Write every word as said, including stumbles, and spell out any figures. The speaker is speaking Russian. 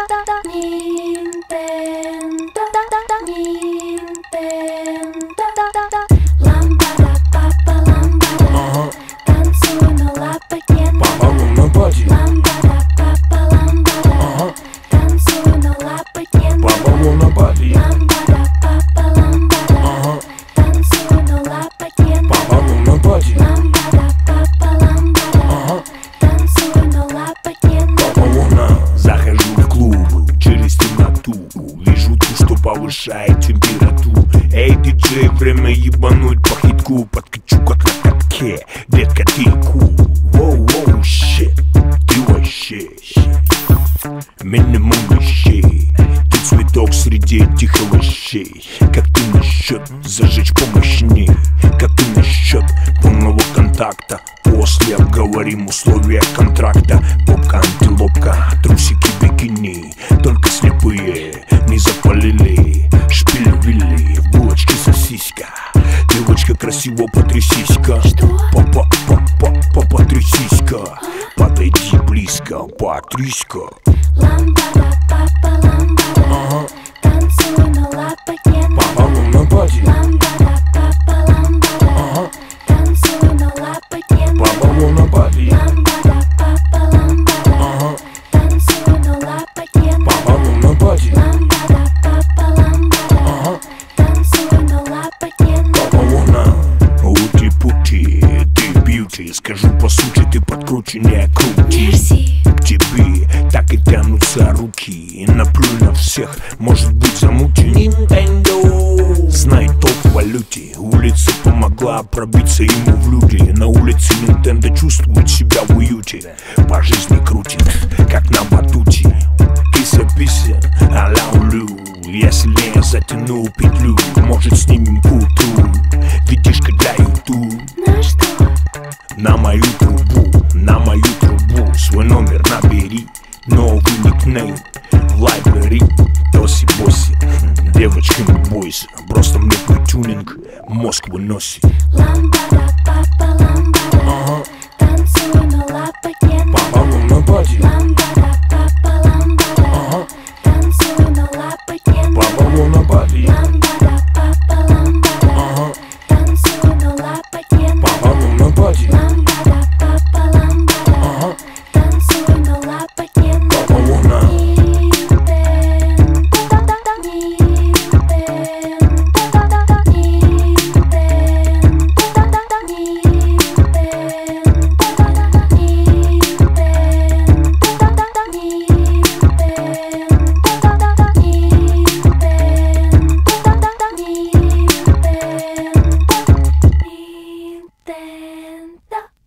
Ламбада, папа, ламбада, танцуй на лапотне. Папа луна пати. Ламбада, папа, ламбада, танцуй на лапотне. Папа луна пати. Ламбада, папа, ламбада, танцуй на лапотне. Папа луна пати. Ламбада, папа, ламбада, танцуй на лапотне. Папа луна. Захожу в клуб через темноту, вижу ту, что повышает температуру. Эй, диджей, время ебануть по хитку. Подкачу как на катке, детка, ты кул. Воу-воу, щит, ты вообще минимум вещей. Ты цветок среди этих овощей. Как ты насчет зажечь помощней? Как ты насчет полного контакта? После обговорим условия контракта. Попка, антилопка, трусики, бикини. Только слепые не запалили. Шпиль-вилли, в булочке сосиска. Девочка, красиво потрясись-ка. Папа, папа, папа, трясись-ка. Подойди близко, потрясь-ка. Ламбада, папа, ламбада, танцуй на лапотне. Папа луна пати. Ламбада, папа, ламбада, танцуй на лапотне. Папа луна пати. Ламбада, папа, ламбада, танцуй на лапотне. Папа луна пати. Ламбада, папа, ламбада, танцуй на лапотне. Папа луна. Ути-пути, ты бьюти. Скажу по сути, ты подкруче, не крути. Мерси. К тебе так и тянутся руки. И наплюй на всех, может быть замути. Nintendo. Знай толк в валюте. Улица помогла пробиться ему в люди. На улице Nintendo чувствует себя в уюте. По жизни крутит, как на батуте. Кися-пися, а-ля улю. Я сильнее затянул петлю. Может, снимем культуру. Видишка для ютуб. На что? На мою трубу, на мою трубу. Свой номер набери. Новый никнейм в лайбрери. Тоси-боси, девочка, не бойся. Просто мне твой тюнинг мозг выносит. Ламбада, папа, ламбада, танцуй на лапотне. Папа луна пати.